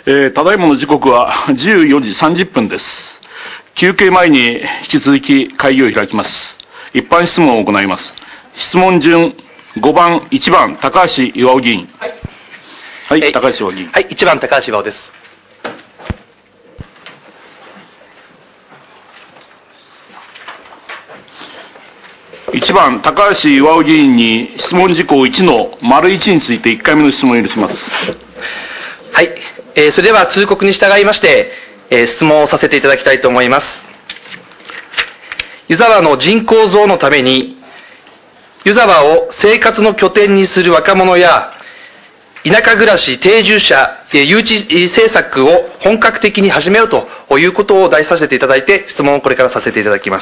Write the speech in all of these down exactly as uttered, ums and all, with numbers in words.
えー、ただいまの時刻はじゅうよじさんじゅっぷんです。休憩前に引き続き会議を開きます。一般質問を行います。質問順ごばん、いちばん、高橋巌議員。はい、はい、高橋巌議員。 はい、いちばん、高橋巌です。 いちばん、高橋巌議員に質問事項いちの丸いちについていっかいめの質問を許します。 はい、えー、それでは通告に従いまして、えー、質問をさせていただきたいと思います。湯沢の人口増のために、湯沢を生活の拠点にする若者や、田舎暮らし定住者誘致政策を本格的に始めようということを題させていただいて、質問をこれからさせていただきます。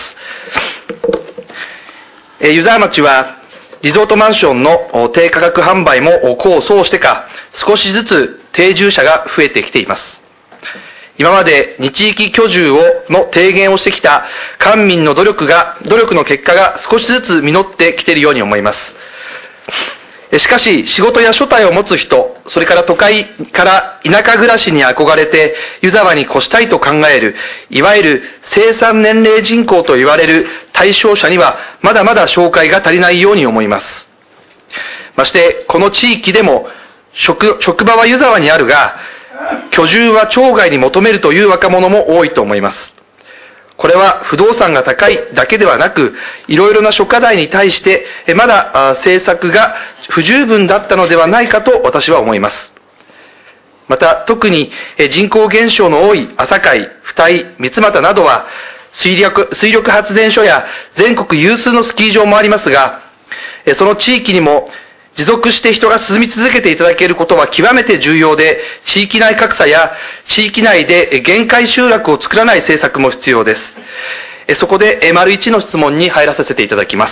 湯沢町はリゾートマンションの低価格販売も功を奏してか、少しずつ定住者が増えてきています。今まで二地域居住をの提言をしてきた官民の努力が、努力の結果が少しずつ実ってきているように思います。しかし、仕事や所帯を持つ人、それから都会から田舎暮らしに憧れて湯沢に越したいと考える、いわゆる生産年齢人口と言われる対象者には、まだまだ紹介が足りないように思います。まして、この地域でも、職、職場は湯沢にあるが、居住は町外に求めるという若者も多いと思います。これは不動産が高いだけではなく、いろいろな諸課題に対して、まだ政策が不十分だったのではないかと私は思います。また、特に人口減少の多い朝海、二井、三俣などは、水力、水力発電所や全国有数のスキー場もありますが、その地域にも持続して人が住み続けていただけることは極めて重要で、地域内格差や地域内で限界集落を作らない政策も必要です。そこで、丸いちの質問に入らさせていただきます。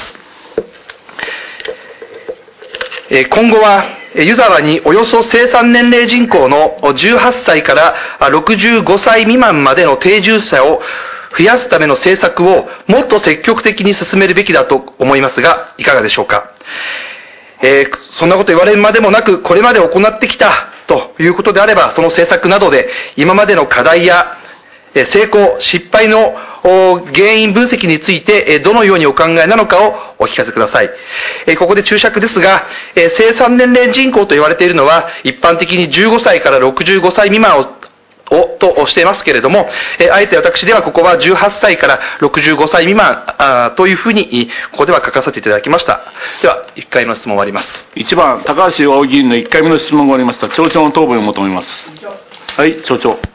今後は、湯沢におよそ生産年齢人口のじゅうはっさいからろくじゅうごさい未満までの定住者を増やすための政策をもっと積極的に進めるべきだと思いますが、いかがでしょうか。えー、そんなこと言われるまでもなく、これまで行ってきたということであれば、その政策などで今までの課題や成功、失敗の原因分析についてどのようにお考えなのかをお聞かせください。ここで注釈ですが、生産年齢人口と言われているのは一般的にじゅうごさいからろくじゅうごさい未満ををとしていますけれども、えあえて私ではここはじゅうはっさいからろくじゅうごさい未満あというふうにここでは書かせていただきました。では、いっかいめの質問終わります。 いちばん、高橋巌議員のいっかいめの質問が終わりました。町長の答弁を求めます。はい、町長。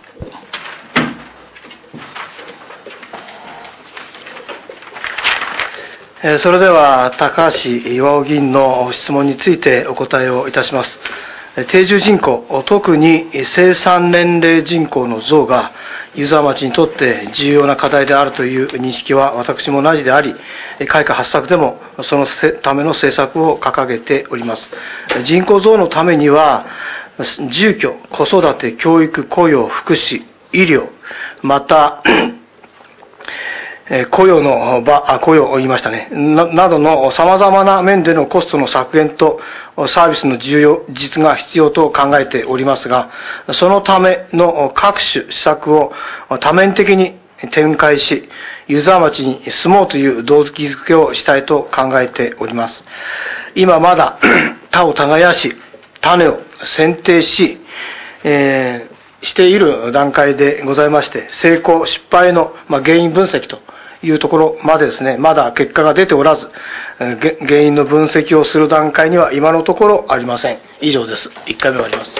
それでは、高橋巌議員の質問についてお答えをいたします。定住人口、特に生産年齢人口の増が湯沢町にとって重要な課題であるという認識は私も同じであり、改革発策でもそのための政策を掲げております。人口増のためには、住居、子育て、教育、雇用、福祉、医療、また、雇用の場、あ、雇用を言いましたね。な、などの様々な面でのコストの削減とサービスの重要、実が必要と考えておりますが、そのための各種施策を多面的に展開し、湯沢町に住もうという動機づけをしたいと考えております。今まだ田を耕し、種を剪定し、えー、している段階でございまして、成功、失敗の原因分析というところまでですね、まだ結果が出ておらず、原因の分析をする段階には今のところありません。以上です。いっかいめ終わります。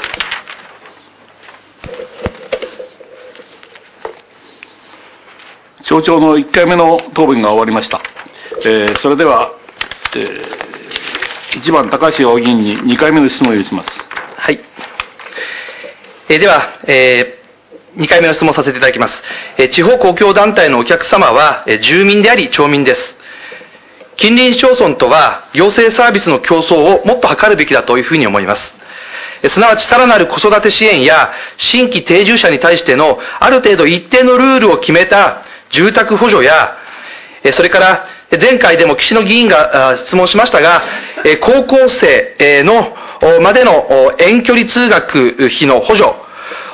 町長のいっかいめの答弁が終わりました。えー、それでは、えー、いちばん高橋巌議員ににかいめの質問を許します。 はい。えー、では、えーにかいめの質問させていただきます。地方公共団体のお客様は住民であり町民です。近隣市町村とは行政サービスの競争をもっと図るべきだというふうに思います。すなわちさらなる子育て支援や新規定住者に対してのある程度一定のルールを決めた住宅補助や、それから前回でも岸野議員が質問しましたが、高校生のまでの遠距離通学費の補助、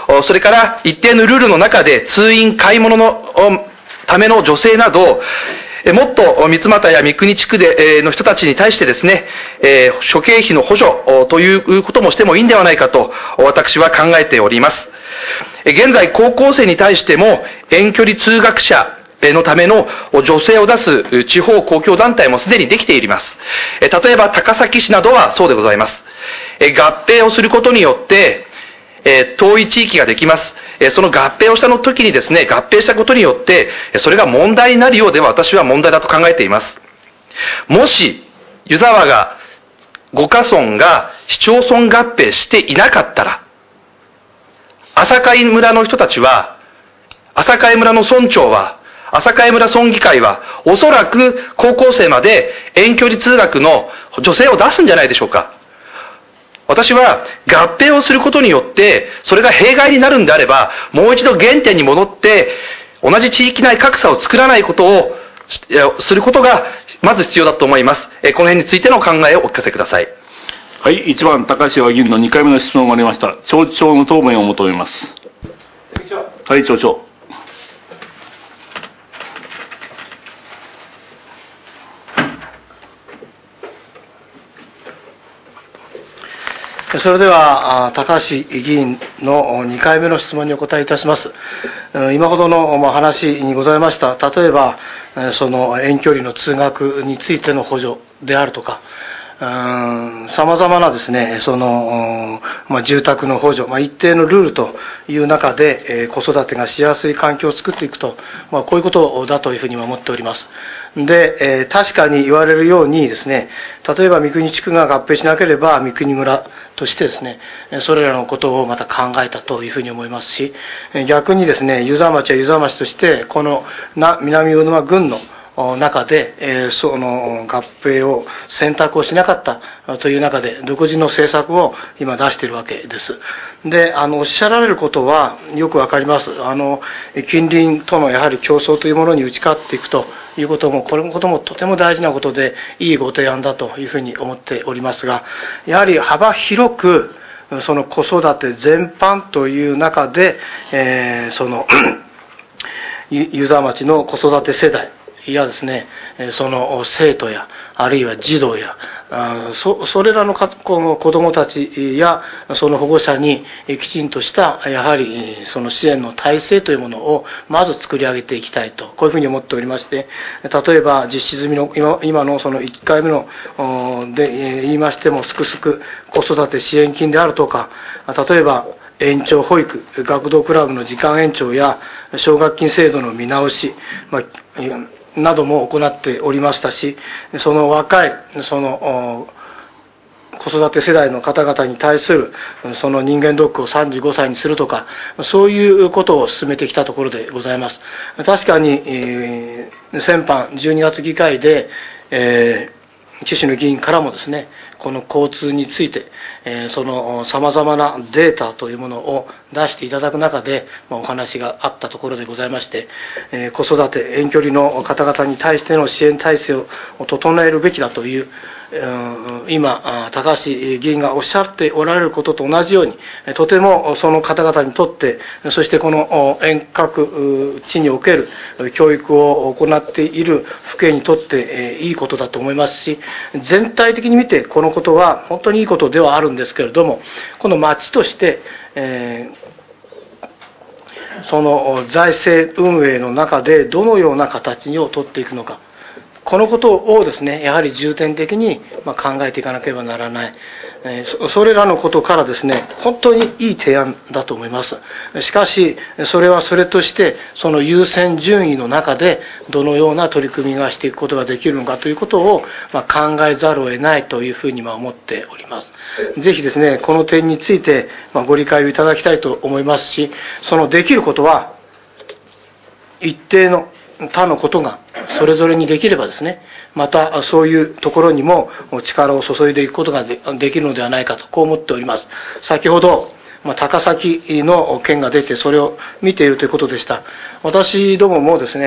それから一定のルールの中で通院、買い物のための助成など、もっと三俣や三国地区での人たちに対してですね、諸経費の補助ということもしてもいいんではないかと私は考えております。現在高校生に対しても遠距離通学者のための助成を出す地方公共団体もすでにできています。例えば高崎市などはそうでございます。合併をすることによって遠い地域ができます。その合併をしたの時にですね、合併したことによってそれが問題になるようでは私は問題だと考えています。もし湯沢が五ヶ村が市町村合併していなかったら、朝海村の人たちは、朝海村の村長は、朝海村村議会は、おそらく高校生まで遠距離通学の助成を出すんじゃないでしょうか。私は合併をすることによって、それが弊害になるんであれば、もう一度原点に戻って、同じ地域内格差を作らないことをすることが、まず必要だと思います。この辺についての考えをお聞かせください。 はい、いちばん高橋議員のにかいめの質問がありました。町長の答弁を求めます。はい、町長。 それでは高橋議員のにかいめの質問にお答えいたします。今ほどの話にございました、例えばその遠距離の通学についての補助であるとか、さまざまなですね、その、まあ、住宅の補助、まあ、一定のルールという中で、えー、子育てがしやすい環境を作っていくと、まあ、こういうことだというふうに思っております。で、えー、確かに言われるようにですね、例えば三国地区が合併しなければ三国村としてですね、それらのことをまた考えたというふうに思いますし、逆にですね、湯沢町は湯沢町として、このな南魚沼郡の中で、えー、その合併を選択をしなかったという中で独自の政策を今出しているわけです。で、あのおっしゃられることはよくわかります。あの近隣とのやはり競争というものに打ち勝っていくということも、これのこともとても大事なことでいいご提案だというふうに思っておりますが、やはり幅広くその子育て全般という中で、えー、その湯沢町の子育て世代いやですね、その生徒やあるいは児童やそ, それらの子どもたちやその保護者にきちんとしたやはりその支援の体制というものをまず作り上げていきたいと、こういうふうに思っておりまして、例えば実施済みの 今, 今のそのいっかいめので言いましても、すくすく子育て支援金であるとか、例えば延長保育、学童クラブの時間延長や奨学金制度の見直し、まあなども行っておりましたし、その若いその子育て世代の方々に対するその人間ドックをさんじゅうごさいにするとか、そういうことを進めてきたところでございます。確かに、えー、先般じゅうにがつ議会で、えー、岸の議員からもですね、この交通について、えー、そのさまざまなデータというものを出していただく中で、まあ、お話があったところでございまして、えー、子育て遠距離の方々に対しての支援体制を整えるべきだという、今高橋議員がおっしゃっておられることと同じように、とてもその方々にとって、そしてこの遠隔地における教育を行っている府警にとっていいことだと思いますし、全体的に見てこのことは本当にいいことではあるんですけれども、この町として、えー、その財政運営の中でどのような形を取っていくのか、このことをですね、やはり重点的に考えていかなければならない。それらのことからですね、本当にいい提案だと思います。しかし、それはそれとして、その優先順位の中で、どのような取り組みがしていくことができるのかということを考えざるを得ないというふうに思っております。ぜひですね、この点についてご理解をいただきたいと思いますし、そのできることは、一定の他のことがそれぞれにできればですね、またそういうところにも力を注いでいくことが で, できるのではないかと、こう思っております。先ほど、まあ、高崎の件が出てそれを見ているということでした。私どももですね、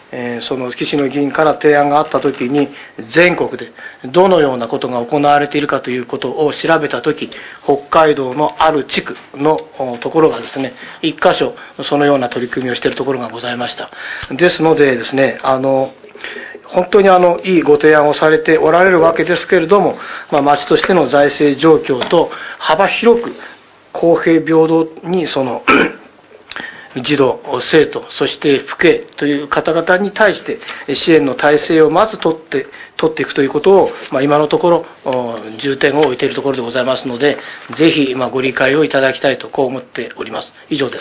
えー、その岸野議員から提案があったときに、全国でどのようなことが行われているかということを調べたとき、北海道のある地区のところがですね、一箇所そのような取り組みをしているところがございました。ですのでですね、あの本当にあのいいご提案をされておられるわけですけれども、まあ、町としての財政状況と幅広く公平平等にその児童、生徒、そして父兄という方々に対して支援の体制をまず取って、取っていくということを、まあ、今のところ重点を置いているところでございますので、ぜひまあご理解をいただきたいとこう思っております。以上です。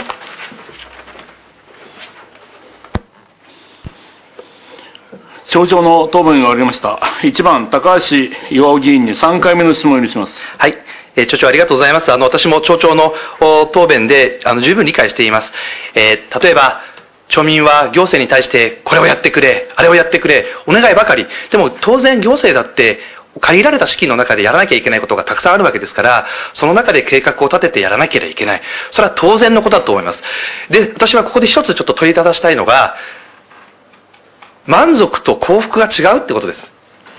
町長の答弁が終わりました。いちばん、高橋巌議員にさんかいめの質問を許します。 はい。えー、町長ありがとうございます。あの、私も町長の答弁で、あの、十分理解しています。えー、例えば、町民は行政に対して、これをやってくれ、あれをやってくれ、お願いばかり。でも、当然行政だって、限られた資金の中でやらなきゃいけないことがたくさんあるわけですから、その中で計画を立ててやらなければいけない。それは当然のことだと思います。で、私はここで一つちょっと問いただしたいのが、満足と幸福が違うってことです。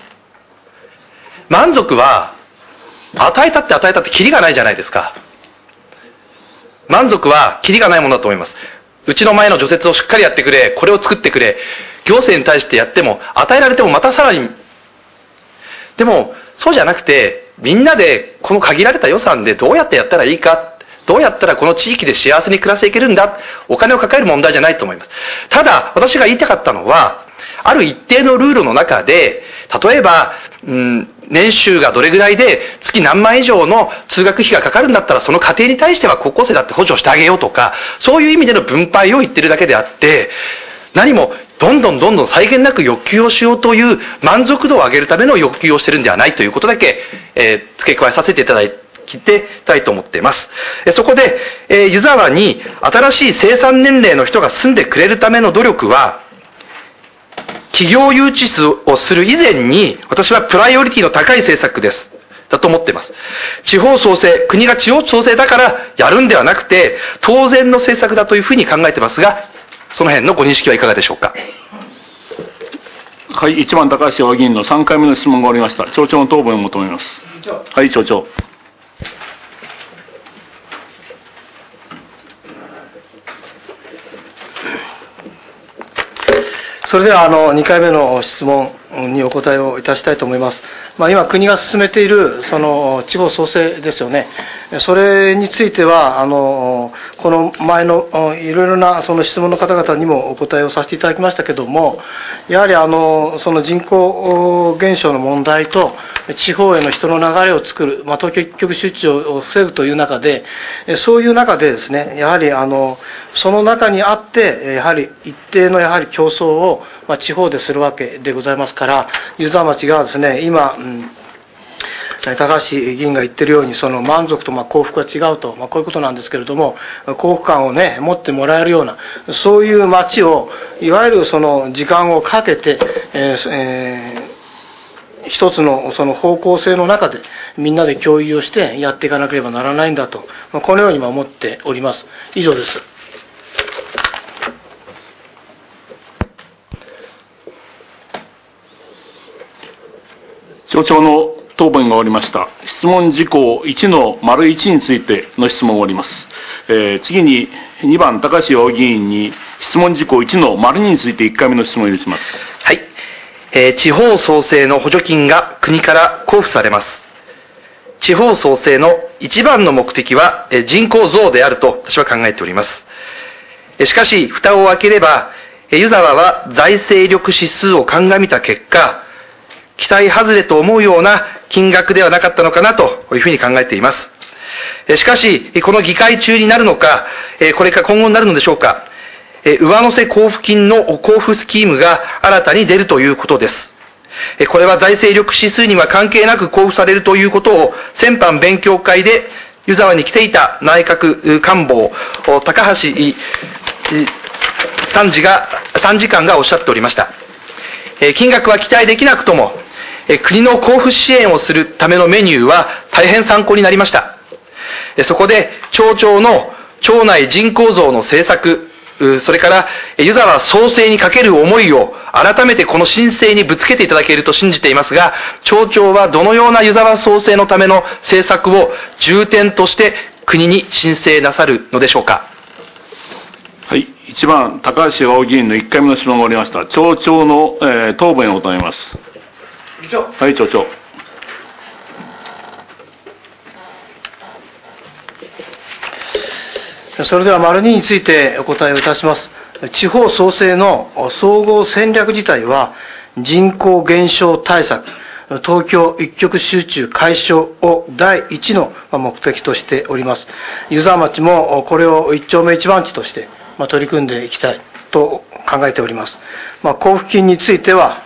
満足は、与えたって与えたってキリがないじゃないですか。満足はキリがないものだと思います。うちの前の除雪をしっかりやってくれ、これを作ってくれ、行政に対してやっても、与えられてもまたさらに。でも、そうじゃなくて、みんなでこの限られた予算でどうやってやったらいいか、どうやったらこの地域で幸せに暮らしていけるんだ、お金を抱える問題じゃないと思います。ただ、私が言いたかったのは、ある一定のルールの中で、例えば、うん、年収がどれぐらいで月何万以上の通学費がかかるんだったらその家庭に対しては高校生だって補助してあげようとか、そういう意味での分配を言ってるだけであって、何もどんどんどんどん際限なく欲求をしようという満足度を上げるための欲求をしてるんではないということだけ、えー、付け加えさせていただいて、切ってたいと思っています。そこで、えー、湯沢に新しい生産年齢の人が住んでくれるための努力は、企業誘致をする以前に、私はプライオリティの高い政策です。だと思っています。地方創生、国が地方創生だからやるんではなくて、当然の政策だというふうに考えていますが、その辺のご認識はいかがでしょうか。 はい、いちばん高橋巌議員のさんかいめの質問が終わりました。町長の答弁を求めます。はい、町長。 それではあのにかいめの質問にお答えをいたしたいと思います。まあ、今国が進めているその地方創生ですよね。それについてはあのこの前のいろいろなその質問の方々にもお答えをさせていただきましたけれども、やはりあのその人口減少の問題と地方への人の流れを作る、まあ、東京一極集中を防ぐという中で、そういう中でですね、やはりあのその中にあってやはり一定のやはり競争を、まあ、地方でするわけでございますから、湯沢町がですね今、うん、高橋議員が言っているようにその満足とまあ幸福は違うと、まあ、こういうことなんですけれども、幸福感をね持ってもらえるようなそういう町をいわゆるその時間をかけて、えーえー一つのその方向性の中でみんなで共有をしてやっていかなければならないんだと、このように思っております。以上です。 町長の答弁が終わりました。質問事項いちの丸いちについての質問を終わります。えー、次ににばん高橋巌議員に質問事項いちの丸にについていっかいめの質問を許します。 はい。えー、地方創生の補助金が国から交付されます。地方創生の一番の目的は、えー、人口増であると私は考えております。えー、しかし、蓋を開ければ、えー、湯沢は財政力指数を鑑みた結果、期待外れと思うような金額ではなかったのかなというふうに考えています。えー、しかし、この議会中になるのか、えー、これから今後になるのでしょうか。上乗せ交付金の交付スキームが新たに出るということです。これは財政力指数には関係なく交付されるということを先般勉強会で湯沢に来ていた内閣官房高橋参事が参事官がおっしゃっておりました。金額は期待できなくとも国の交付支援をするためのメニューは大変参考になりました。そこで町長の町内人口増の政策それから湯沢創生にかける思いを改めてこの申請にぶつけていただけると信じていますが、町長はどのような湯沢創生のための政策を重点として国に申請なさるのでしょうか。 はい、いちばん高橋巌議員のいっかいめの質問が終わりました。町長の、えー、答弁を求めます。 議長。 はい、町長。 それでは丸にについてお答えをいたします。地方創生の総合戦略自体は人口減少対策、東京一極集中解消を第一の目的としております。湯沢町もこれを一丁目一番地として取り組んでいきたいと考えております。まあ、交付金については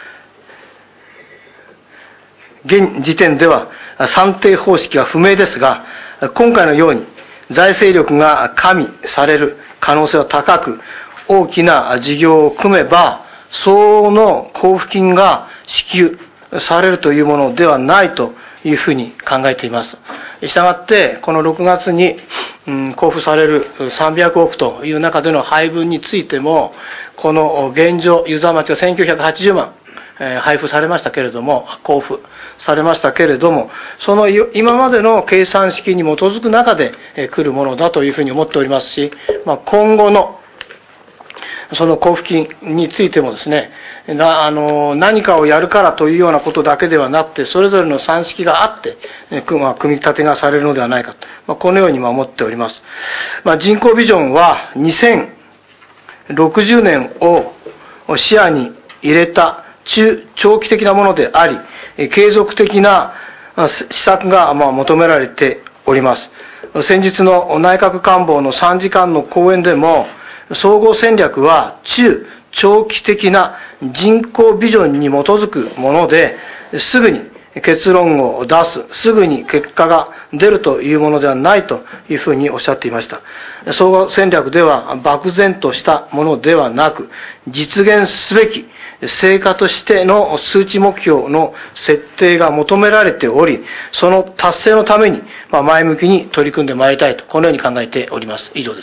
現時点では算定方式は不明ですが、今回のように財政力が加味される可能性は高く、大きな事業を組めば相応の交付金が支給されるというものではないというふうに考えています。したがってこのろくがつに、うん、交付されるさんびゃくおくという中での配分についても、この現状湯沢町がせんきゅうひゃくはちじゅうまん、えー、配布されましたけれども、交付されましたけれども、その今までの計算式に基づく中で来るものだというふうに思っておりますし、まあ、今後のその交付金についてもですね、なあの何かをやるからというようなことだけではなくて、それぞれの算式があって、まあ、組み立てがされるのではないかと、まあ、このように思っております。まあ、人口ビジョンはにせんろくじゅうねんを視野に入れた中長期的なものであり、継続的な施策がまあ求められております。先日の内閣官房のさんじかんの講演でも、総合戦略は中長期的な人口ビジョンに基づくもので、すぐに結論を出す、すぐに結果が出るというものではないというふうにおっしゃっていました。総合戦略では漠然としたものではなく、実現すべき成果としての数値目標の設定が求められており、その達成のために前向きに取り組んでまいりたいと、このように考えております。以上です。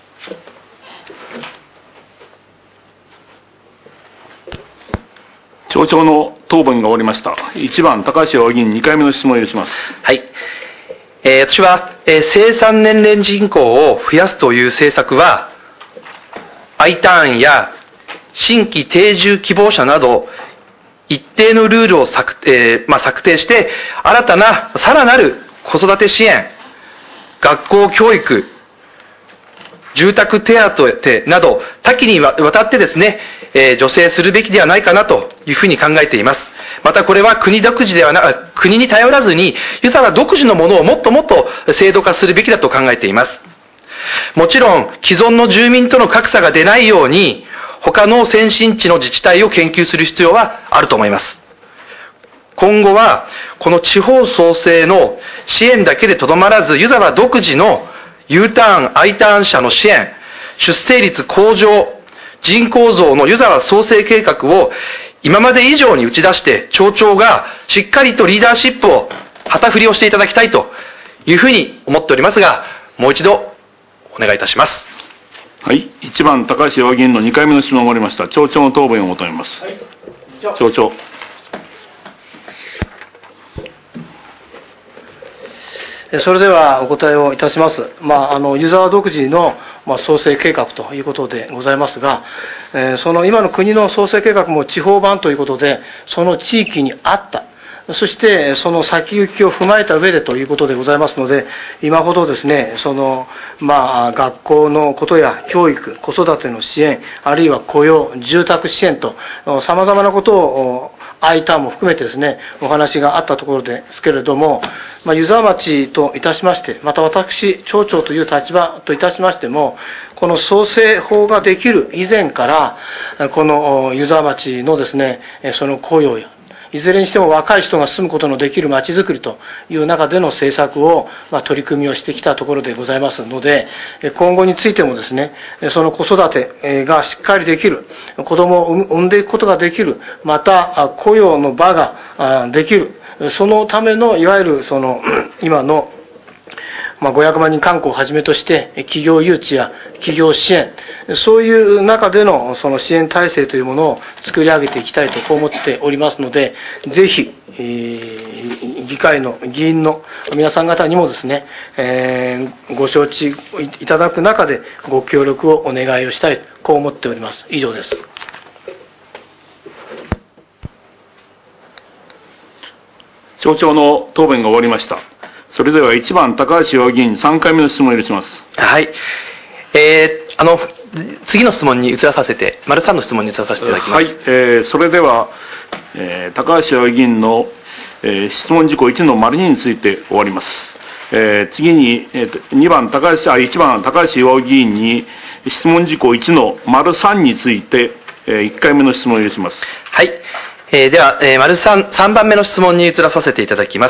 町長の答弁が終わりました。いちばん高橋巌議員にかいめの質問を許します。 はい。えー、私は、えー、生産年齢人口を増やすという政策は、Iターンや新規定住希望者など、一定のルールを策,、えーまあ、策定して、新たな、さらなる子育て支援、学校教育、住宅手当など、多岐にわたってですね、えー、助成するべきではないかなというふうに考えています。またこれは国独自ではなく、国に頼らずに、湯沢独自のものをもっともっと制度化するべきだと考えています。もちろん、既存の住民との格差が出ないように、他の先進地の自治体を研究する必要はあると思います。今後は、この地方創生の支援だけでとどまらず、湯沢独自の U ターン、I ターン者の支援、出生率向上、人口増の湯沢創生計画を今まで以上に打ち出して、町長がしっかりとリーダーシップを旗振りをしていただきたいというふうに思っておりますが、もう一度お願いいたします。 はい、いちばん高橋巌議員のにかいめの質問が終わりました。町長の答弁を求めます。はい、町長。 それではお答えをいたします。まあ、あの湯沢独自の、まあ、創生計画ということでございますが、えー、その今の国の創生計画も地方版ということで、その地域に合った、そしてその先行きを踏まえた上でということでございますので、今ほどですね、そのまあ学校のことや教育、子育ての支援、あるいは雇用、住宅支援とさまざまなことをIターンも含めてですね、お話があったところですけれども、まあ、湯沢町といたしまして、また私、町長という立場といたしましても、この創生法ができる以前から、この湯沢町のですね、その雇用や、いずれにしても若い人が住むことのできる町づくりという中での政策を、まあ、取り組みをしてきたところでございますので、今後についてもですね、その子育てがしっかりできる、子供を産んでいくことができる、また雇用の場ができる、そのためのいわゆるその今のまあ、ごひゃくまんにん慣行をはじめとして、企業誘致や企業支援、そういう中でのその支援体制というものを作り上げていきたいとこう思っておりますので、ぜひ、えー、議会の議員の皆さん方にもですね、えー、ご承知いただく中でご協力をお願いをしたい、こう思っております。以上です。 町長の答弁が終わりました。それではいちばん高橋洋議員、さんかいめの質問を許します。 はい。えー、あの、次の質問に移らさせて、丸さんの質問に移らさせていただきます。 はい。えー、それでは、えー、高橋洋議員の、えー、質問事項いちの丸にについて終わります。えー、次に、えー、にばん高橋、あ、いちばん高橋洋議員に質問事項いちの丸さんについて、えー、いっかいめの質問を許します。 はい。えー、では、えー、丸さん、さんばんめの質問に移らさせていただきます。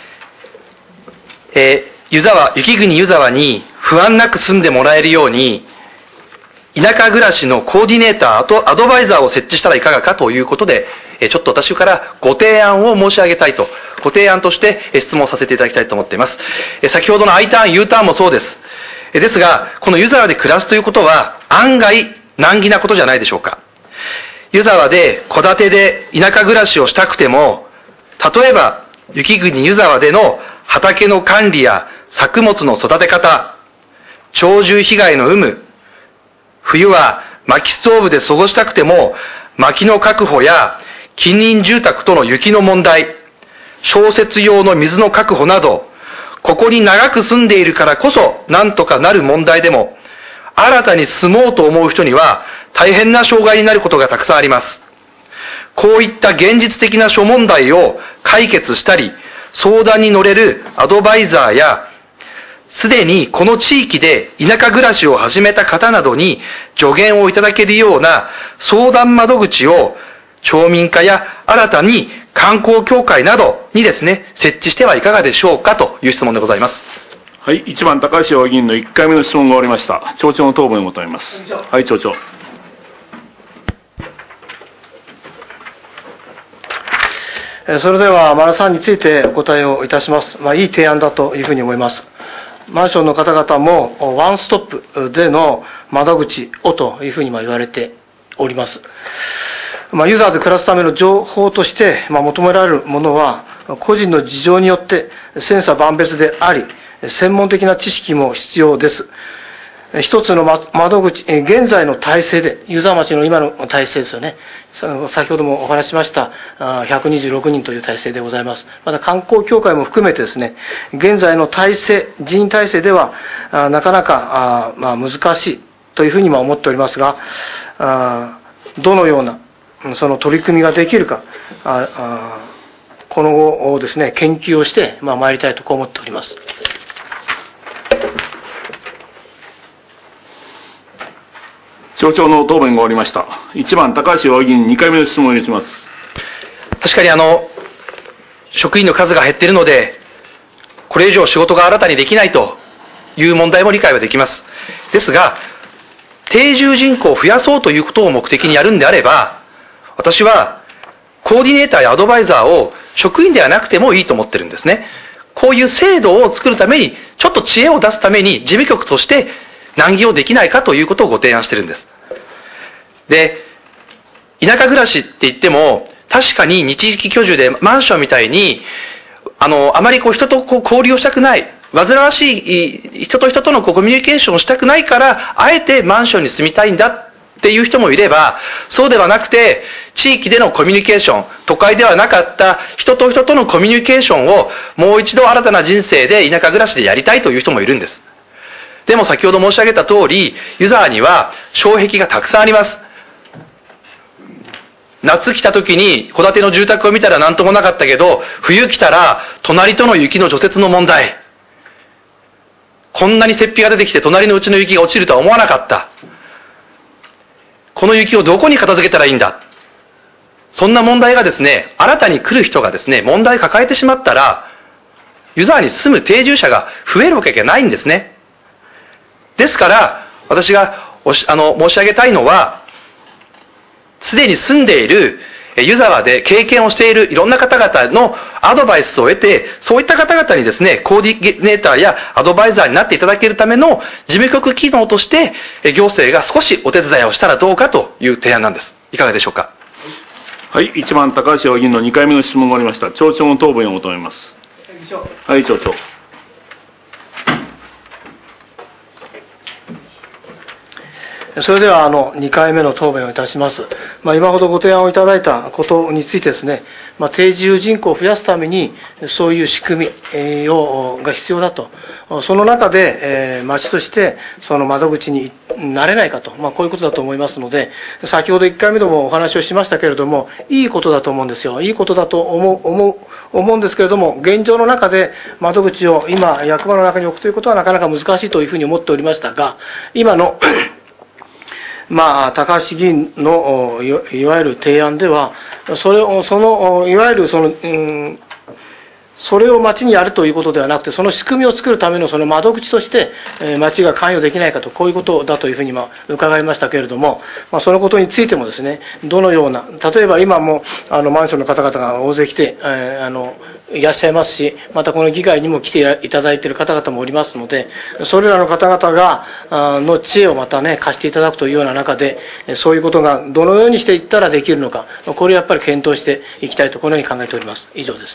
えー、湯沢、雪国湯沢に不安なく住んでもらえるように、田舎暮らしのコーディネーターとアドバイザーを設置したらいかがかということで、えー、ちょっと私からご提案を申し上げたいと、ご提案として質問させていただきたいと思っています。えー、先ほどの I ターン、U ターンもそうです。えー、ですが、この湯沢で暮らすということは、案外難儀なことじゃないでしょうか。湯沢で戸建てで田舎暮らしをしたくても、例えば雪国湯沢での畑の管理や作物の育て方、鳥獣被害の有無、冬は薪ストーブで過ごしたくても薪の確保や近隣住宅との雪の問題、消雪用の水の確保など、ここに長く住んでいるからこそ何とかなる問題でも、新たに住もうと思う人には大変な障害になることがたくさんあります。こういった現実的な諸問題を解決したり、相談に乗れるアドバイザーや、すでにこの地域で田舎暮らしを始めた方などに助言をいただけるような相談窓口を町民課や新たに観光協会などにですね、設置してはいかがでしょうかという質問でございます。 はい、いちばん高橋議員のいっかいめの質問が終わりました。町長の答弁を求めます。はい、町長。 それでは、丸さんについてお答えをいたします。まあ、いい提案だというふうに思います。マンションの方々も、ワンストップでの窓口をというふうに言われております。まあ、ユーザーで暮らすための情報として、まあ、求められるものは、個人の事情によって千差万別であり、専門的な知識も必要です。一つの窓口、現在の体制で、湯沢町の今の体制ですよね。先ほどもお話ししましたひゃくにじゅうろくにんという体制でございます。また観光協会も含めてですね、現在の体制、人員体制ではなかなかまあ難しいというふうに思っておりますが、どのようなその取り組みができるか、この後ですね、研究をしてまあ参りたいとこう思っております。 町長の答弁が終わりました。いちばん高橋議員にかいめの質問を許します。 確かにあの、職員の数が減っているので、これ以上仕事が新たにできないという問題も理解はできます。ですが、定住人口を増やそうということを目的にやるんであれば、私はコーディネーターやアドバイザーを職員ではなくてもいいと思ってるんですね。こういう制度を作るために、ちょっと知恵を出すために事務局として難儀をできないかということをご提案してるんです。で、田舎暮らしって言っても、確かに日時居住でマンションみたいに、あの、あまりこう人とこう交流をしたくない、煩わしい人と人とのこうコミュニケーションをしたくないから、あえてマンションに住みたいんだっていう人もいれば、そうではなくて、地域でのコミュニケーション、都会ではなかった人と人とのコミュニケーションをもう一度新たな人生で田舎暮らしでやりたいという人もいるんです。でも先ほど申し上げた通り、湯沢には障壁がたくさんあります。夏来た時に戸建ての住宅を見たら何ともなかったけど、冬来たら隣との雪の除雪の問題。こんなに雪庇が出てきて隣のうちの雪が落ちるとは思わなかった。この雪をどこに片付けたらいいんだ。そんな問題がですね、新たに来る人がですね、問題抱えてしまったら、湯沢に住む定住者が増えるわけがないんですね。ですから、私がおしあの申し上げたいのは、すでに住んでいる、 湯沢で経験をしているいろんな方々のアドバイスを得て、そういった方々にですね、コーディネーターやアドバイザーになっていただけるための事務局機能として、行政が少しお手伝いをしたらどうかという提案なんです。いかがでしょうか。 はい、いちばん高橋議員のにかいめの質問がありました。町長の答弁を求めます。はい、町長。 それではあのにかいめの答弁をいたします。まあ、今ほどご提案をいただいたことについてですね、まあ、定住人口を増やすためにそういう仕組みをが必要だと、その中で、えー、町としてその窓口になれないかと、まあ、こういうことだと思いますので、先ほどいっかいめでもお話をしましたけれども、いいことだと思うんですよ。いいことだと思う思う思うんですけれども、現状の中で窓口を今役場の中に置くということはなかなか難しいというふうに思っておりましたが、今のまあ、高橋議員のいわゆる提案では、それを、その、いわゆるその、うん、それを町にやるということではなくて、その仕組みを作るためのその窓口として、町が関与できないかと、こういうことだというふうにまあ伺いましたけれども、まあ、そのことについてもですね、どのような、例えば今もあのマンションの方々が大勢来て、えー、あのいらっしゃいますし、またこの議会にも来ていただいている方々もおりますので、それらの方々がの知恵をまたね、貸していただくというような中で、そういうことがどのようにしていったらできるのか、これをやっぱり検討していきたいと、このように考えております。以上です。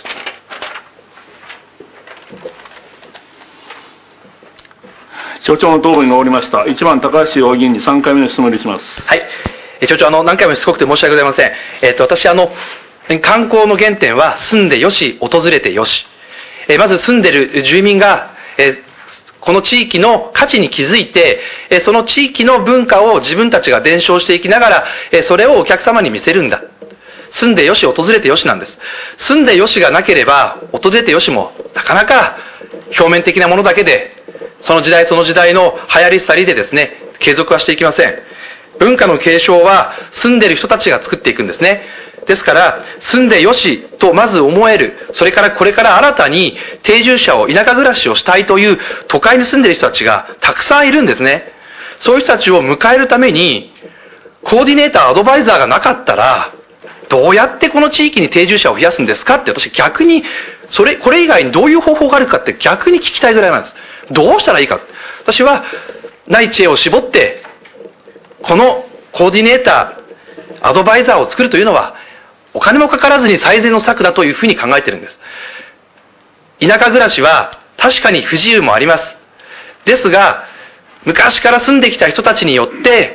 町長の答弁が終わりました。いちばん高橋議員にさんかいめの質問にします。 はい。町長、あの、何回もしつこくて申し訳ございません。えっと、私、あの、観光の原点は住んでよし、訪れてよし。えまず住んでる住民が、えこの地域の価値に気づいて、えその地域の文化を自分たちが伝承していきながら、えそれをお客様に見せるんだ。住んでよし、訪れてよしなんです。住んでよしがなければ、訪れてよしもなかなか表面的なものだけで、その時代その時代の流行り去りでですね、継続はしていきません。文化の継承は住んでる人たちが作っていくんですね。ですから、住んでよしとまず思える、それからこれから新たに定住者を田舎暮らしをしたいという都会に住んでいる人たちがたくさんいるんですね。そういう人たちを迎えるために、コーディネーター、アドバイザーがなかったら、どうやってこの地域に定住者を増やすんですかって、私逆に、それ、これ以外にどういう方法があるかって逆に聞きたいぐらいなんです。どうしたらいいか。私は、ない知恵を絞って、このコーディネーター、アドバイザーを作るというのは、お金もかからずに最善の策だというふうに考えているんです。田舎暮らしは確かに不自由もあります。ですが、昔から住んできた人たちによって、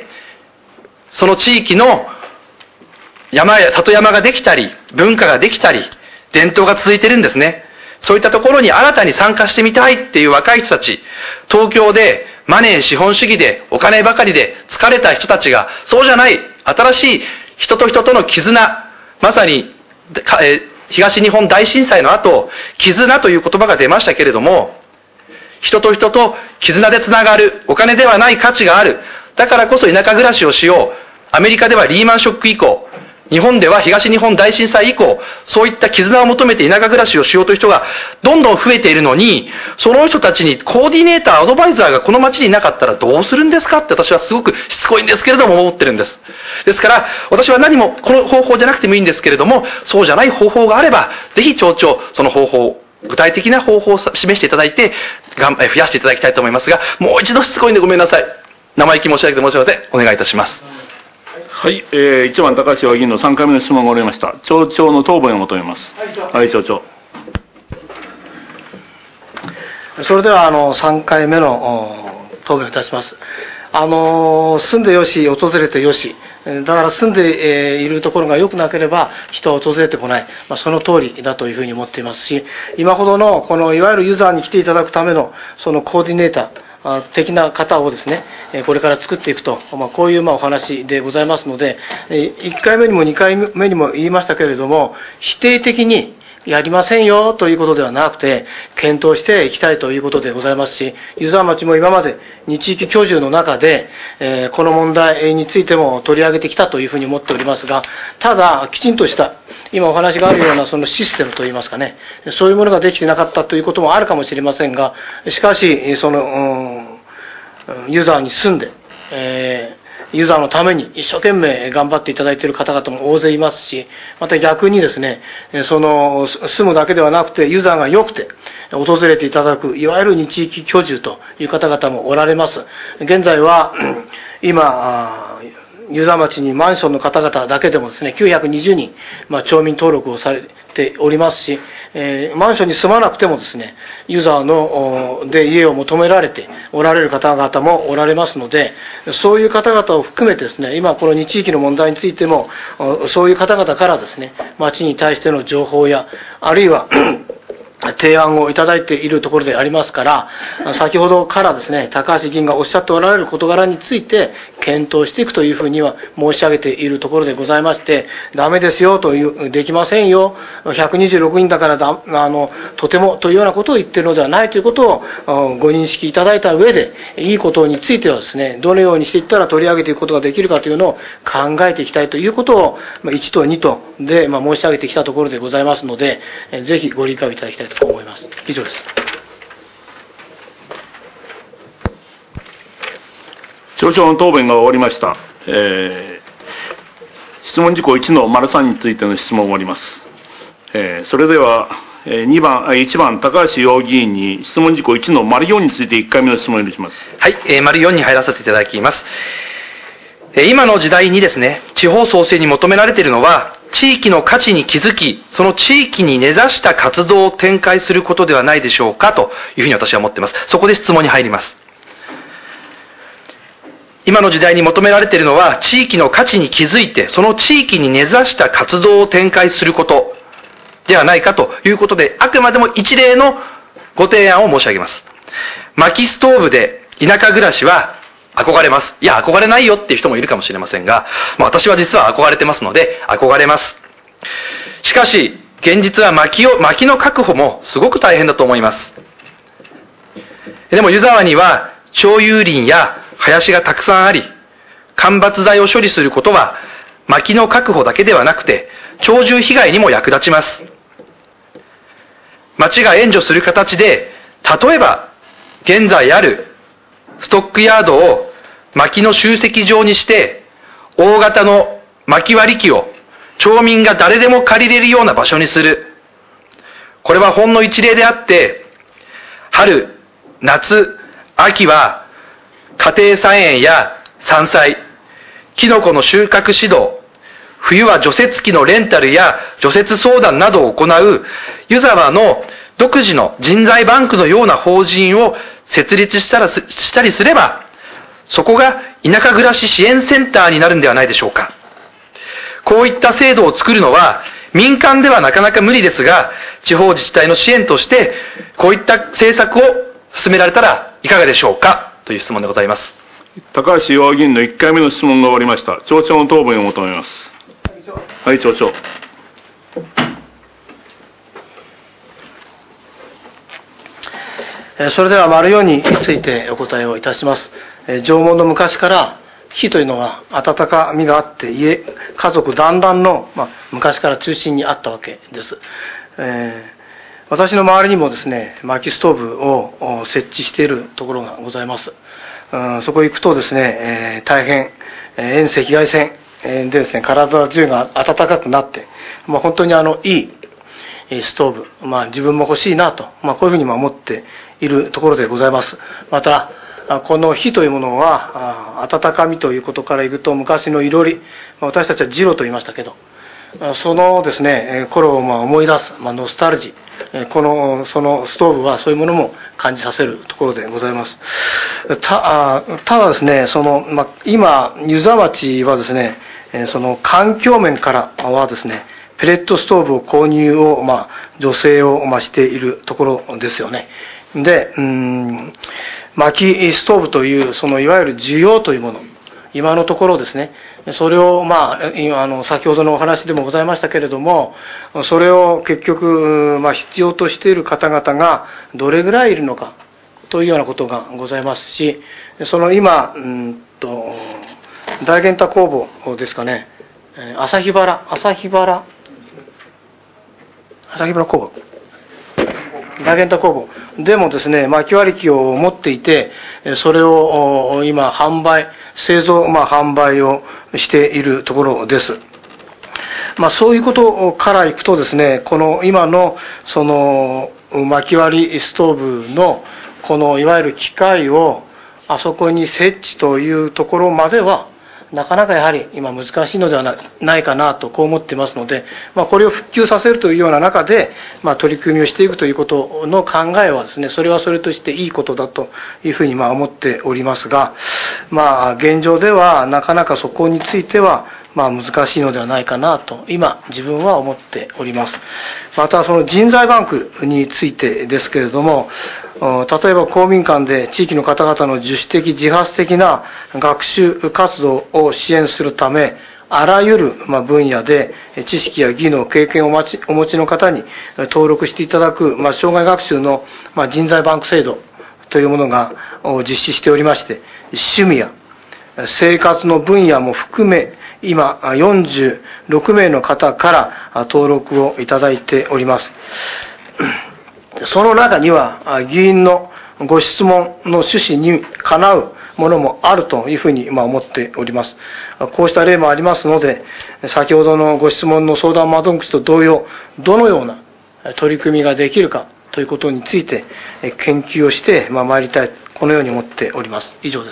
その地域の山や里山ができたり、文化ができたり、伝統が続いているんですね。そういったところに新たに参加してみたいっていう若い人たち、東京でマネー資本主義でお金ばかりで疲れた人たちが、そうじゃない、新しい人と人との絆、まさに、え東日本大震災の後、絆という言葉が出ましたけれども、人と人と絆でつながる、お金ではない価値がある。だからこそ田舎暮らしをしよう。アメリカではリーマンショック以降、日本では東日本大震災以降、そういった絆を求めて田舎暮らしをしようという人がどんどん増えているのに、その人たちにコーディネーター、アドバイザーがこの町にいなかったらどうするんですかって私はすごくしつこいんですけれども思ってるんです。ですから、私は何もこの方法じゃなくてもいいんですけれども、そうじゃない方法があれば、ぜひ町長、その方法、具体的な方法を示していただいて、増やしていただきたいと思いますが、もう一度しつこいんでごめんなさい。生意気申し上げて申し訳ません。お願いいたします。 はい、えー、いちばん高橋議員のさんかいめの質問が終わりました。町長の答弁を求めます。はい、町長。 それではあのさんかいめの答弁をいたします。あの住んでよし、訪れてよし、だから住んでいるところが良くなければ人は訪れてこない、まあ、その通りだというふうに思っていますし、今ほどのこのいわゆるユーザーに来ていただくためのそのコーディネーター的な方をですね、これから作っていくと、まあ、こういうまあお話でございますので、いっかいめにもにかいめにも言いましたけれども、否定的にやりませんよということではなくて、検討していきたいということでございますし、湯沢町も今までに地域居住の中で、えー、この問題についても取り上げてきたというふうに思っておりますが、ただ、きちんとした、今お話があるようなそのシステムといいますかね、そういうものができてなかったということもあるかもしれませんが、しかし、その、うん、湯沢に住んで、えーユーザーのために一生懸命頑張っていただいている方々も大勢いますし、また逆にですね、その住むだけではなくてユーザーが良くて訪れていただくいわゆる二地域居住という方々もおられます。現在は今遊佐町にマンションの方々だけでもですねきゅうひゃくにじゅうにん、まあ、町民登録をされておりますし、えー、マンションに住まなくてもですねユーザーので家を求められておられる方々もおられますので、そういう方々を含めてですね今この二地域の問題についてもそういう方々からですね町に対しての情報やあるいは提案をいただいているところでありますから、先ほどからですね高橋議員がおっしゃっておられる事柄について検討していくというふうには申し上げているところでございまして、ダメですよというできませんよひゃくにじゅうろくにんだからだあのとてもというようなことを言っているのではないということをご認識いただいた上で、いいことについてはですねどのようにしていったら取り上げていくことができるかというのを考えていきたいということをいちとにとで申し上げてきたところでございますので、ぜひご理解をいただきたいと思います。以上です。 町長の答弁が終わりました。えー、質問事項いちの丸さんについての質問を終わります。えー、それでは、えー、にばん、いちばん高橋洋議員に質問事項いちの丸よんについていっかいめの質問を許します。 はい、えー、丸よんに入らせていただきます。えー、今の時代にですね、地方創生に求められているのは、地域の価値に気づき、その地域に根ざした活動を展開することではないでしょうかというふうに私は思っています。そこで質問に入ります。今の時代に求められているのは、地域の価値に気づいて、その地域に根ざした活動を展開することではないかということで、あくまでも一例のご提案を申し上げます。薪ストーブで田舎暮らしは憧れます。いや、憧れないよっていう人もいるかもしれませんが、まあ、私は実は憧れてますので、憧れます。しかし、現実は薪を、薪の確保もすごく大変だと思います。でも湯沢には、町有林や林がたくさんあり、間伐材を処理することは、薪の確保だけではなくて、鳥獣被害にも役立ちます。町が援助する形で、例えば、現在あるストックヤードを薪の集積場にして、大型の薪割り機を町民が誰でも借りれるような場所にする。これはほんの一例であって、春、夏、秋は家庭菜園や山菜、キノコの収穫指導、冬は除雪機のレンタルや除雪相談などを行う湯沢の独自の人材バンクのような法人を設立したらしたりすれば、そこが田舎暮らし支援センターになるんではないでしょうか。こういった制度を作るのは民間ではなかなか無理ですが、地方自治体の支援としてこういった政策を進められたらいかがでしょうかという質問でございます。 高橋洋議員のいっかいめの質問が終わりました。町長の答弁を求めます。はい、町長。 それでは丸よんについてお答えをいたします。縄文の昔から火というのは温かみがあって、家家族団らんの、まあ、昔から中心にあったわけです。えー、私の周りにもですね薪ストーブを設置しているところがございます。うん、そこへ行くとですね、えー、大変、えー、遠赤外線でですね体中が温かくなって、まあ、本当にあのいいストーブ、まあ、自分も欲しいなと、まあ、こういうふうに思っているところでございます。またこの火というものは温かみということからいくと、昔のいろり、私たちはジロと言いましたけど、そのですね頃をまあ思い出す、まあ、ノスタルジー、このそのストーブはそういうものも感じさせるところでございます。たただですねその、まあ、今湯沢町はですねその環境面からはですねペレットストーブを購入を、まあ、助成を、まあ、しているところですよね。で、うーん薪ストーブというそのいわゆる需要というもの、今のところですね、それをまあ今あの先ほどのお話でもございましたけれども、それを結局まあ必要としている方々がどれぐらいいるのかというようなことがございますし、その今うんと大源太工房ですかね、旭原旭原旭原工房ダゲンタ工房でもですね、薪割り機を持っていて、それを今販売、製造、まあ、販売をしているところです。まあ、そういうことからいくとですね、この今のその薪割りストーブのこのいわゆる機械をあそこに設置というところまではなかなかやはり今難しいのではないかなとこう思っていますので、まあ、これを復旧させるというような中で、まあ、取り組みをしていくということの考えはですね、それはそれとしていいことだというふうにまあ思っておりますが、まあ現状ではなかなかそこについてはまあ難しいのではないかなと今自分は思っております。またその人材バンクについてですけれども、例えば公民館で地域の方々の自主的自発的な学習活動を支援するため、あらゆる分野で知識や技能、経験をお持ちの方に登録していただく、まあ、障害学習の人材バンク制度というものが実施しておりまして、趣味や生活の分野も含め、今よんじゅうろくめいの方から登録をいただいております。その中には議員のご質問の趣旨にかなうものもあるというふうに思っております。こうした例もありますので、先ほどのご質問の相談窓口と同様、どのような取り組みができるかということについて研究をしてまいりたい、このように思っております。以上です。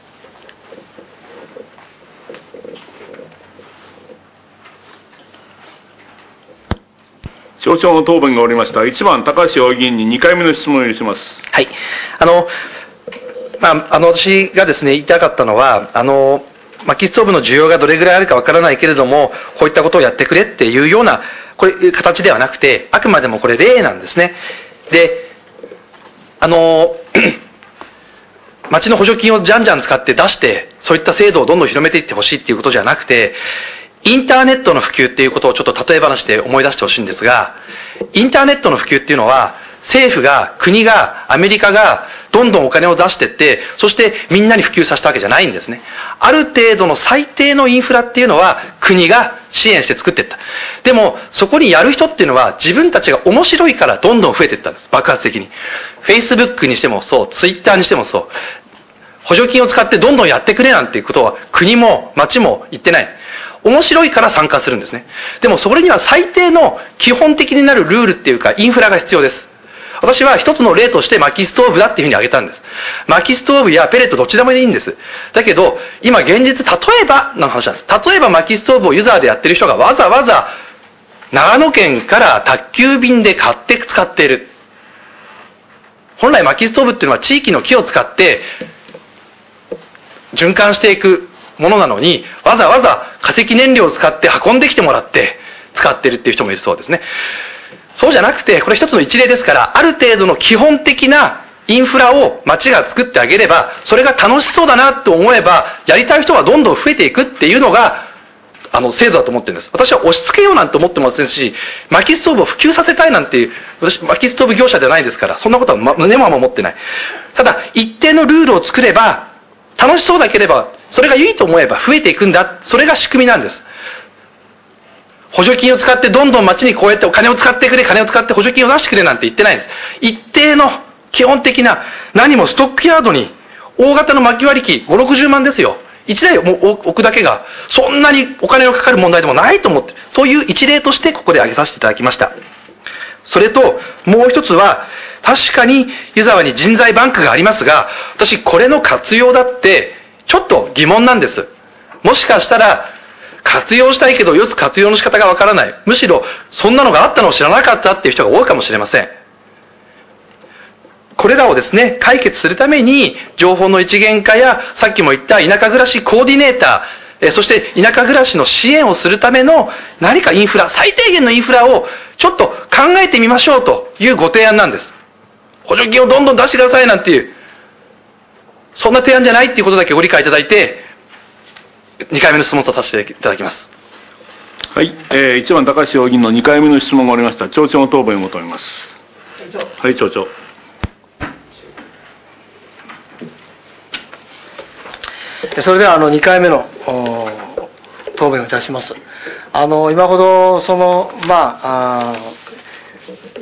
省庁の答弁が終わりました。いちばん、高橋議員ににかいめの質問を許します。 はい。あの、まあ、あの、私がですね、言いたかったのは、あの、薪ストーブの需要がどれぐらいあるかわからないけれども、こういったことをやってくれっていうような、こういう形ではなくて、あくまでもこれ例なんですね。で、あの、町の補助金をじゃんじゃん使って出して、そういった制度をどんどん広めていってほしいっていうことじゃなくて、インターネットの普及っていうことをちょっと例え話で思い出してほしいんですが、インターネットの普及っていうのは、政府が、国が、アメリカが、どんどんお金を出していって、そしてみんなに普及させたわけじゃないんですね。ある程度の最低のインフラっていうのは、国が支援して作っていった。でも、そこにやる人っていうのは、自分たちが面白いからどんどん増えていったんです。爆発的に。Facebook にしてもそう、Twitter にしてもそう。補助金を使ってどんどんやってくれなんていうことは、国も町も言ってない。面白いから参加するんですね。でもそれには最低の基本的になるルールっていうかインフラが必要です。私は一つの例として薪ストーブだっていうふうに挙げたんです。薪ストーブやペレットどっちでもいいんです。だけど、今現実、例えばの話なんです。例えば薪ストーブをユザーでやってる人がわざわざ長野県から宅急便で買って使っている。本来薪ストーブっていうのは地域の木を使って循環していくものなのに、わざわざ化石燃料を使って運んできてもらって使ってるっていう人もいるそうですね。そうじゃなくて、これ一つの一例ですから、ある程度の基本的なインフラを町が作ってあげれば、それが楽しそうだなと思えば、やりたい人がどんどん増えていくっていうのが、あの、制度だと思ってるんです。私は押し付けようなんて思ってませんし、薪ストーブを普及させたいなんていう、私、薪ストーブ業者ではないですから、そんなことは胸も守ってない。ただ、一定のルールを作れば、楽しそうだければ、それがいいと思えば増えていくんだ。それが仕組みなんです。補助金を使ってどんどん町にこうやってお金を使ってくれ、金を使って補助金を出してくれなんて言ってないんです。一定の基本的な、何もストックヤードに大型の薪割り機ご、ろくじゅうまんですよ。一台置くだけがそんなにお金がかかる問題でもないと思って、という一例としてここで挙げさせていただきました。それと、もう一つは、確かに湯沢に人材バンクがありますが、私これの活用だってちょっと疑問なんです。もしかしたら活用したいけどよく活用の仕方がわからない。むしろそんなのがあったのを知らなかったっていう人が多いかもしれません。これらをですね、解決するために情報の一元化や、さっきも言った田舎暮らしコーディネーター、そして田舎暮らしの支援をするための何かインフラ、最低限のインフラをちょっと考えてみましょうというご提案なんです。補助金をどんどん出してくださいなんていう、そんな提案じゃないっていうことだけご理解いただいて、にかいめの質問とさせていただきます。 はい、えー、いちばん高橋議員のにかいめの質問が終わりました。町長の答弁を求めます。はい、町長。 それではあのにかいめの答弁をいたします。あの今ほどそのまああい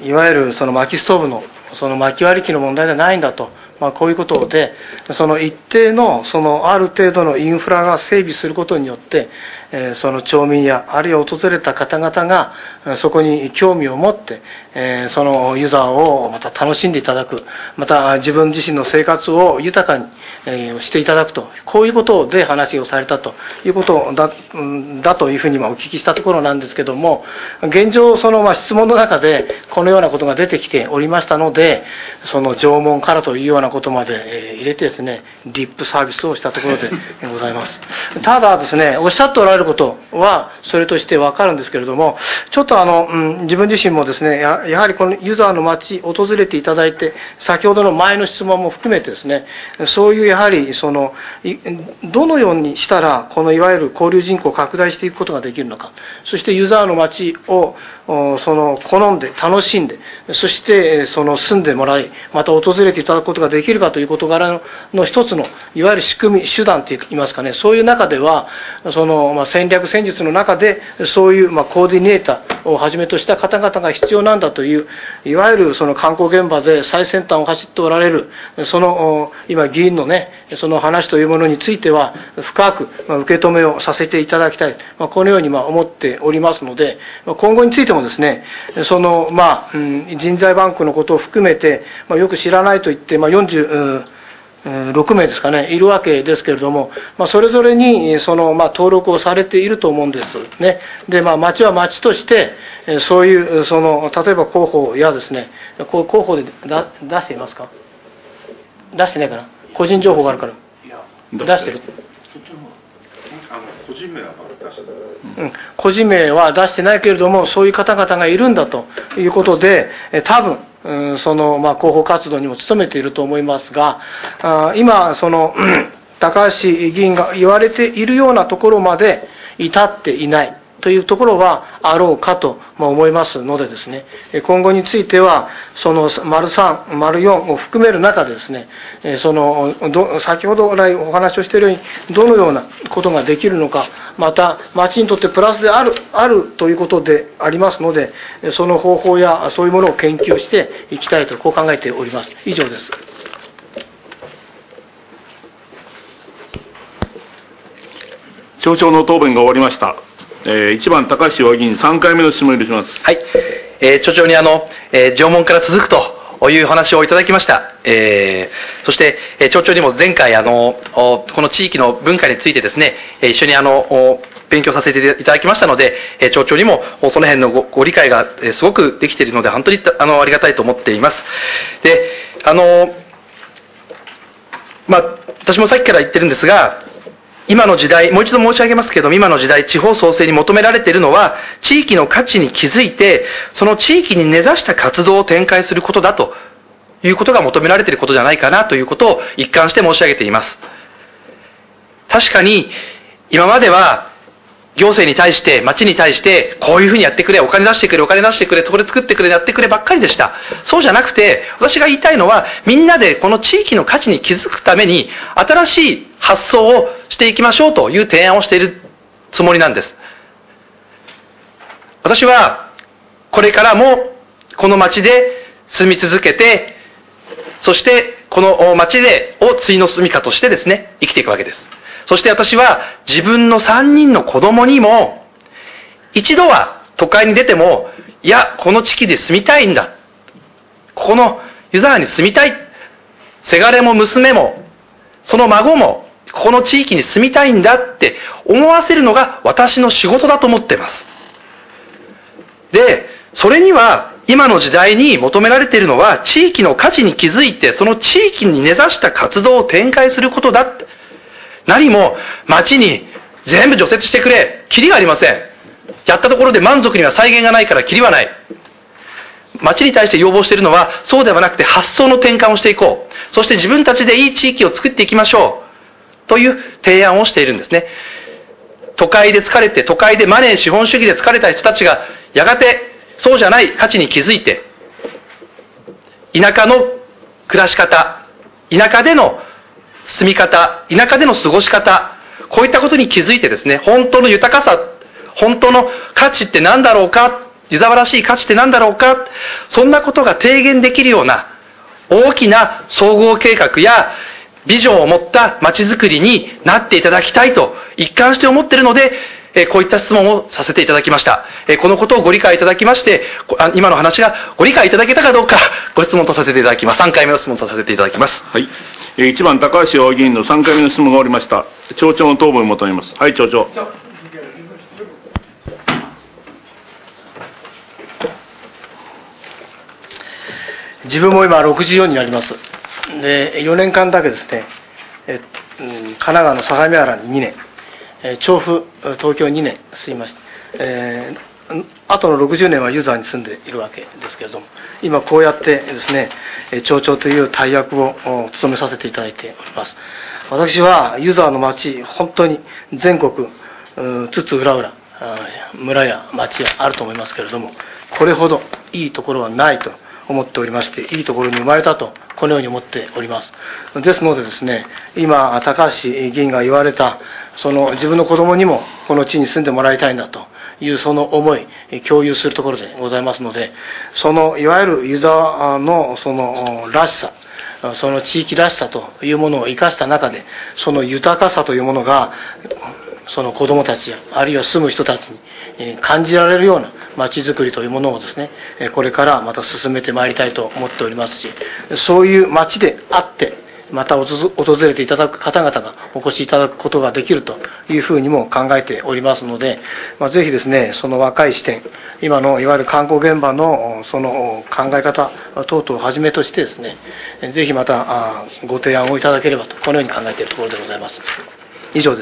いわゆるその薪ストーブのその薪割り機の問題ではないんだと、まあ、こういうことで、その一定のそのある程度のインフラが整備することによって、えー、その町民やあるいは訪れた方々がそこに興味を持って、えー、その湯沢をまた楽しんでいただく、また自分自身の生活を豊かにえー、していただくと、こういうことで話をされたということだ、だというふうにまあお聞きしたところなんですけども、現状そのまあ質問の中でこのようなことが出てきておりましたので、その縄文からというようなことまで入れてですね、リップサービスをしたところでございます。ただですね、おっしゃっておられることはそれとしてわかるんですけれども、ちょっとあの、うん、自分自身もですね、や, やはりこの湯沢の町訪れていただいて、先ほどの前の質問も含めてですね、そういうやはりそのどのようにしたらこのいわゆる交流人口を拡大していくことができるのか、そして湯沢の町をその好んで楽しんで、そしてその住んでもらい、また訪れていただくことができるかという事柄 の, の一つのいわゆる仕組み手段といいますかね、そういう中ではその、まあ、戦略戦術の中でそういう、まあ、コーディネーターをはじめとした方々が必要なんだという、いわゆるその観光現場で最先端を走っておられるその今議員のね、その話というものについては深く受け止めをさせていただきたい、このように思っておりますので、今後についてもですね、そのまあ人材バンクのことを含めてよく知らないといって、まあ、よんじゅうろくめいですかね、いるわけですけれども、まあ、それぞれにそのまあ登録をされていると思うんですね。で、まあ、町は町としてそういうその例えば広報やですね、こう広報でだ出していますか、出してないかな、個人情報があるから出してる。 個人名は出してない、 うん、個人名は出してないけれども、そういう方々がいるんだということで、多分、うん、そのまあ広報活動にも努めていると思いますが、あ今その高橋議員が言われているようなところまで至っていないというところはあろうかと思いますのでですね、今後についてはその丸さん、丸よんを含める中でですね、そのど先ほど来お話をしているようにどのようなことができるのか、また町にとってプラスであるあるということでありますので、その方法やそういうものを研究していきたいとこう考えております。以上です。 町長の答弁が終わりました。えー、いちばん高橋和議員、さんかいめの質問を許します。 はい、えー、町長にあの、えー、縄文から続くという話をいただきました。えー、そして、えー、町長にも前回あのこの地域の文化についてですね、一緒にあの勉強させていただきましたので、えー、町長にもその辺の ご, ご理解がすごくできているので本当にあのありがたいと思っています。で、あのまあ私もさっきから言ってるんですが、今の時代、もう一度申し上げますけれども、今の時代、地方創生に求められているのは、地域の価値に気づいて、その地域に根ざした活動を展開することだということが求められていることじゃないかなということを一貫して申し上げています。確かに、今までは、行政に対して、町に対して、こういうふうにやってくれ、お金出してくれ、お金出してくれ、そこで作ってくれ、やってくればっかりでした。そうじゃなくて、私が言いたいのは、みんなでこの地域の価値に気づくために、新しい発想をしていきましょうという提案をしているつもりなんです。私は、これからも、この町で住み続けて、そして、この町で、をついの住みかとしてですね、生きていくわけです。そして私は自分のさんにんの子供にも、一度は都会に出ても、いや、この地域で住みたいんだ。ここの湯沢に住みたい。せがれも娘も、その孫も、ここの地域に住みたいんだって思わせるのが私の仕事だと思っています。で、それには、今の時代に求められているのは、地域の価値に気づいて、その地域に根ざした活動を展開することだって。何も町に全部除雪してくれ、キリがありません。やったところで満足には再現がないからキリはない。町に対して要望しているのはそうではなくて発想の転換をしていこう。そして自分たちでいい地域を作っていきましょう。という提案をしているんですね。都会で疲れて、都会でマネー資本主義で疲れた人たちがやがてそうじゃない価値に気づいて、田舎の暮らし方、田舎での住み方、田舎での過ごし方、こういったことに気づいてですね、本当の豊かさ、本当の価値って何だろうか湯沢らしい価値って何だろうか、そんなことが提言できるような大きな総合計画やビジョンを持った街づくりになっていただきたいと一貫して思っているので、こういった質問をさせていただきました。このことをご理解いただきまして、今の話がご理解いただけたかどうか、ご質問とさせていただきます。さんかいめの質問とさせていただきます。 はい。いちばん高橋葵議員のさんかいめの質問が終わりました。町長の答弁を求めます。はい、町長。 自分も今ろくじゅうよんになります。で、よねんかんだけですね、え神奈川の相模原ににねん、え調布、東京にねん住みました。えー、あとのろくじゅうねんは湯沢に住んでいるわけですけれども、今こうやってですね、町長という大役を務めさせていただいております。私は湯沢の町、本当に全国津々浦々村や町やあると思いますけれども、これほどいいところはないと思っておりまして、いいところに生まれたとこのように思っております。ですのでですね、今高橋議員が言われた、その自分の子供にもこの地に住んでもらいたいんだというその思い、共有するところでございますので、そのいわゆる湯沢のそのらしさ、その地域らしさというものを生かした中で、その豊かさというものがその子供たちやあるいは住む人たちに感じられるような街づくりというものをですね、これからまた進めてまいりたいと思っておりますし、そういう街であってまた訪れていただく方々がお越しいただくことができるというふうにも考えておりますので、まあ、ぜひですね、その若い視点、今のいわゆる観光現場のその考え方等々をはじめとしてですね、ぜひまたご提案をいただければと、このように考えているところでございます。以上です。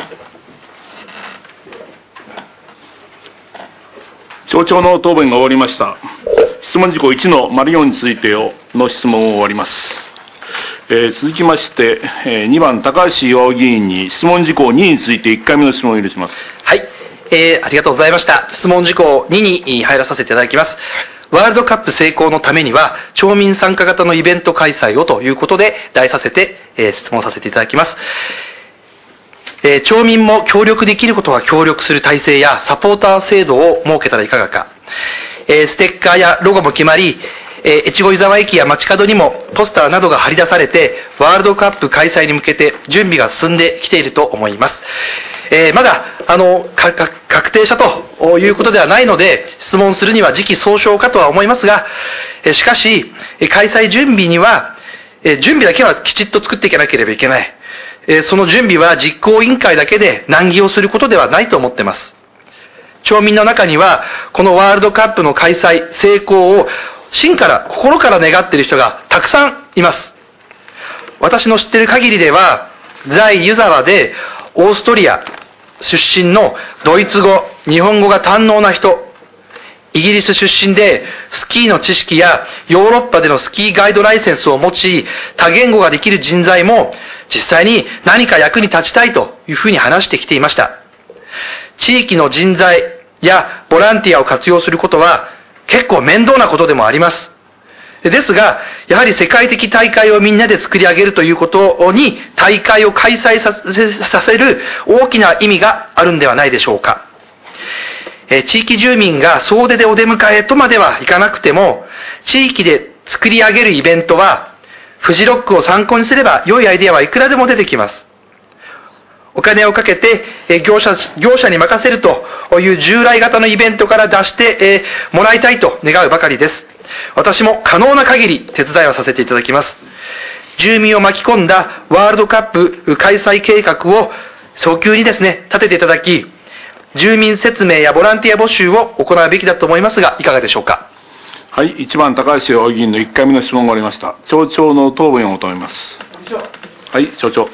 町長の答弁が終わりました。質問事項いちの丸よんについての質問を終わります。えー、続きまして、えー、にばん高橋巌議員に質問事項にについていっかいめの質問を許します。 はい、えー、ありがとうございました。質問事項にに入らさせていただきます。ワールドカップ成功のためには町民参加型のイベント開催をということで題させて、えー、質問させていただきます。えー、町民も協力できることは協力する体制やサポーター制度を設けたらいかがか。えー、ステッカーやロゴも決まり、えー、越後湯沢駅や街角にもポスターなどが張り出されて、ワールドカップ開催に向けて準備が進んできていると思います。えー、まだあのかか確定したということではないので、質問するには時期尚早かとは思いますが、えー、しかし開催準備には、えー、準備だけはきちっと作っていかなければいけない。えー、その準備は実行委員会だけで難儀をすることではないと思っています。町民の中にはこのワールドカップの開催成功を心から心から願っている人がたくさんいます。私の知っている限りでは、在湯沢でオーストリア出身のドイツ語、日本語が堪能な人、イギリス出身でスキーの知識やヨーロッパでのスキーガイドライセンスを持ち、多言語ができる人材も実際に何か役に立ちたいというふうに話してきていました。地域の人材やボランティアを活用することは結構面倒なことでもあります。ですが、やはり世界的大会をみんなで作り上げるということに、大会を開催させ、させる大きな意味があるんではないでしょうか。え地域住民が総出でお出迎えとまではいかなくても、地域で作り上げるイベントは、フジロックを参考にすれば良いアイデアはいくらでも出てきます。お金をかけて、え業者、業者に任せるという従来型のイベントから出して、えもらいたいと願うばかりです。私も可能な限り手伝いをさせていただきます。住民を巻き込んだワールドカップ開催計画を早急にですね、立てていただき、住民説明やボランティア募集を行うべきだと思いますが、いかがでしょうか。 はい、いちばん高橋巌議員のいっかいめの質問がありました。町長の答弁を求めます。はい、町長。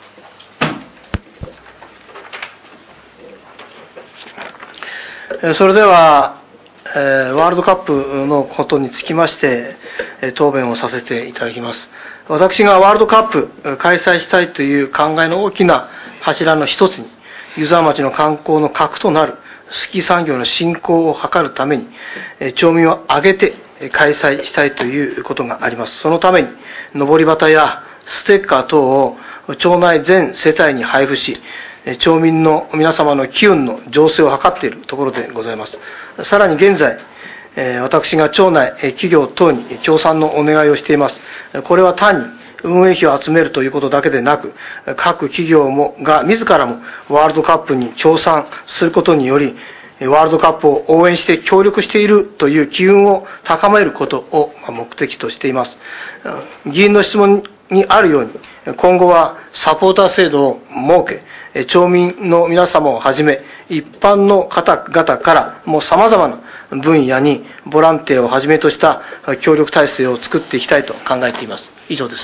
それでは、えー、ワールドカップのことにつきまして、えー、答弁をさせていただきます。私がワールドカップ開催したいという考えの大きな柱の一つに、湯沢町の観光の核となるスキー産業の振興を図るために、えー、町民を挙げて開催したいということがあります。そのために、上り旗やステッカー等を町内全世帯に配布し、 町民の皆様の機運の醸成を図っているところでございます。さらに現在、私が町内、企業等に協賛のお願いをしています。これは単に運営費を集めるということだけでなく、各企業もが自らもワールドカップに協賛することにより、ワールドカップを応援して協力しているという機運を高めることを目的としています。議員の質問にあるように、今後はサポーター制度を設け、町民の皆様をはじめ、一般の方々からもう様々な分野にボランティアをはじめとした協力体制を作っていきたいと考えています。以上です。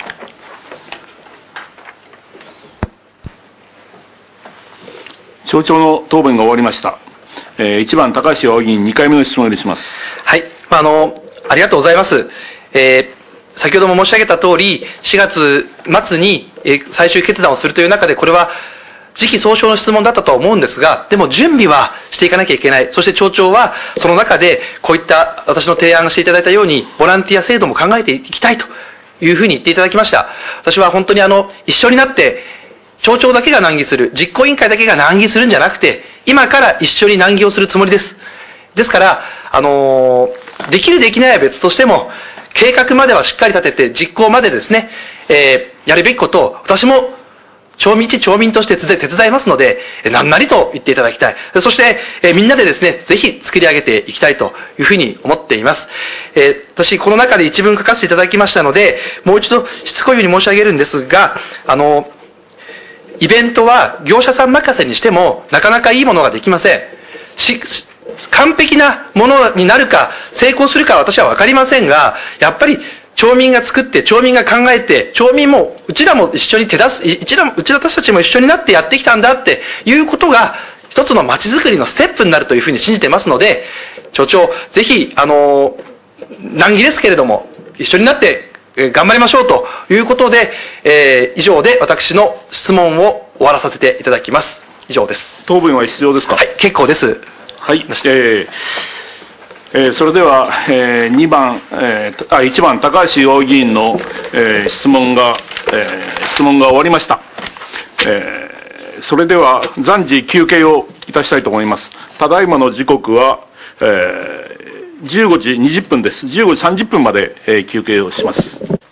町長の答弁が終わりました。えー、いちばん高橋葵議員、にかいめの質問を許します。 はい、あのありがとうございます。えー、先ほども申し上げた通り、しがつ末に、えー、最終決断をするという中で、これは時期尚早の質問だったと思うんですが、でも準備はしていかなきゃいけない。そして町長はその中でこういった私の提案していただいたようにボランティア制度も考えていきたいというふうに言っていただきました。私は本当にあの一緒になって町長だけが難儀する、実行委員会だけが難儀するんじゃなくて、今から一緒に難儀をするつもりです。ですから、あのー、できるできないは別としても、計画まではしっかり立てて、実行までですね、えー、やるべきことを、私も、町民一町民として手伝いますので、何なりと言っていただきたい。そして、えー、みんなでですね、ぜひ作り上げていきたいというふうに思っています。えー、私、この中で一文書かせていただきましたので、もう一度しつこいように申し上げるんですが、あのー、イベントは業者さん任せにしてもなかなかいいものができません。し、完璧なものになるか成功するかは私は分かりませんが、やっぱり町民が作って町民が考えて、町民もうちらも一緒に手出す、うちらもうちら私たちも一緒になってやってきたんだっていうことが一つの街づくりのステップになるというふうに信じてますので、町長ぜひあの難儀ですけれども一緒になって頑張りましょうということで、えー、以上で私の質問を終わらさせていただきます。以上です。 答弁は必要ですか。 はい、結構です。 はい、えーえー、それでは、えー、にばん、えー、あいちばん高橋葵議員の、えー、質問が、えー、質問が終わりました。えー、それでは暫時休憩をいたしたいと思います。ただいまの時刻は、えー、じゅうごじにじゅっぷんです。じゅうごじさんじゅっぷんまで、えー、休憩をします。